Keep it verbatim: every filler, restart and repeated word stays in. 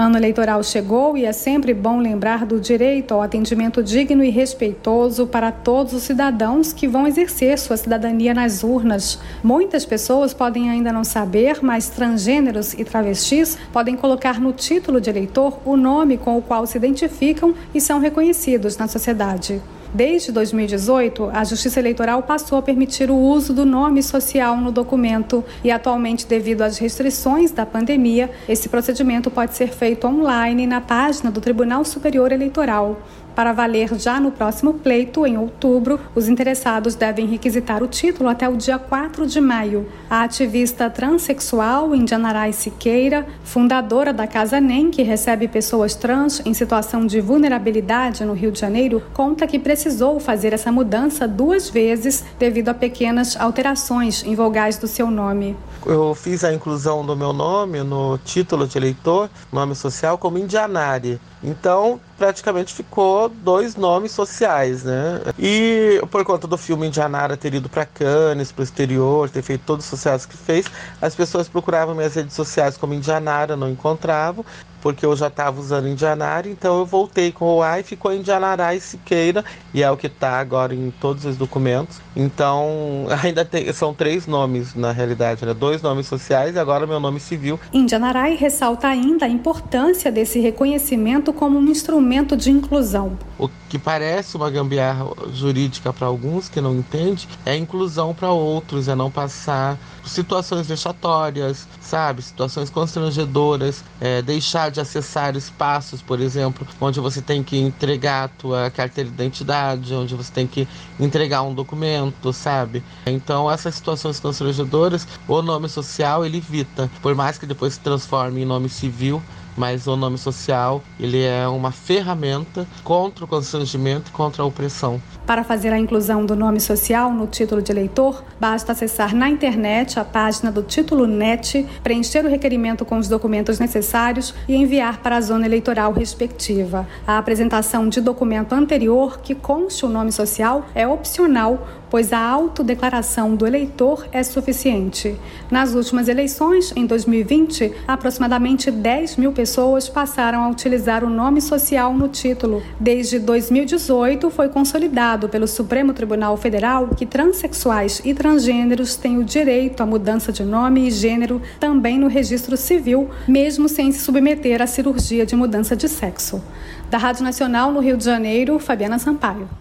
Ano eleitoral chegou e é sempre bom lembrar do direito ao atendimento digno e respeitoso para todos os cidadãos que vão exercer sua cidadania nas urnas. Muitas pessoas podem ainda não saber, mas transgêneros e travestis podem colocar no título de eleitor o nome com o qual se identificam e são reconhecidos na sociedade. Desde dois mil e dezoito, a Justiça Eleitoral passou a permitir o uso do nome social no documento e, atualmente, devido às restrições da pandemia, esse procedimento pode ser feito online na página do Tribunal Superior Eleitoral. Para valer já no próximo pleito, em outubro, os interessados devem requisitar o título até o dia quatro de maio. A ativista transexual Indianaray Siqueira, fundadora da Casa N E M, que recebe pessoas trans em situação de vulnerabilidade no Rio de Janeiro, conta que precisou fazer essa mudança duas vezes devido a pequenas alterações em vogais do seu nome. Eu fiz a inclusão do meu nome no título de eleitor, nome social, como Indianaray. Então, praticamente ficou dois nomes sociais, né? E por conta do filme Indianara ter ido para Cannes, para o exterior, ter feito todos os sucessos que fez, as pessoas procuravam minhas redes sociais como Indianara, não encontravam, porque eu já estava usando Indianara, então eu voltei com o A e ficou Indianaray Siqueira, e é o que está agora em todos os documentos. Então, ainda tem, são três nomes na realidade, né? Dois nomes sociais e agora meu nome civil. Indianaray ressalta ainda a importância desse reconhecimento como um instrumento de inclusão. O que parece uma gambiarra jurídica para alguns que não entendem é inclusão para outros, é não passar por situações vexatórias, sabe? Situações constrangedoras, é, deixar de acessar espaços, por exemplo, onde você tem que entregar a tua carteira de identidade, onde você tem que entregar um documento, sabe? Então, essas situações constrangedoras, o nome social ele evita, por mais que depois se transforme em nome civil, mas o nome social ele é uma ferramenta contra o constrangimento e contra a opressão. Para fazer a inclusão do nome social no título de eleitor, basta acessar na internet a página do Título Net, preencher o requerimento com os documentos necessários e enviar para a zona eleitoral respectiva. A apresentação de documento anterior que conste o nome social é opcional, pois a autodeclaração do eleitor é suficiente. Nas últimas eleições, em dois mil e vinte, aproximadamente dez mil pessoas passaram a utilizar o nome social no título. Desde dois mil e dezoito, foi consolidado pelo Supremo Tribunal Federal que transexuais e transgêneros têm o direito à mudança de nome e gênero também no registro civil, mesmo sem se submeter à cirurgia de mudança de sexo. Da Rádio Nacional no Rio de Janeiro, Fabiana Sampaio.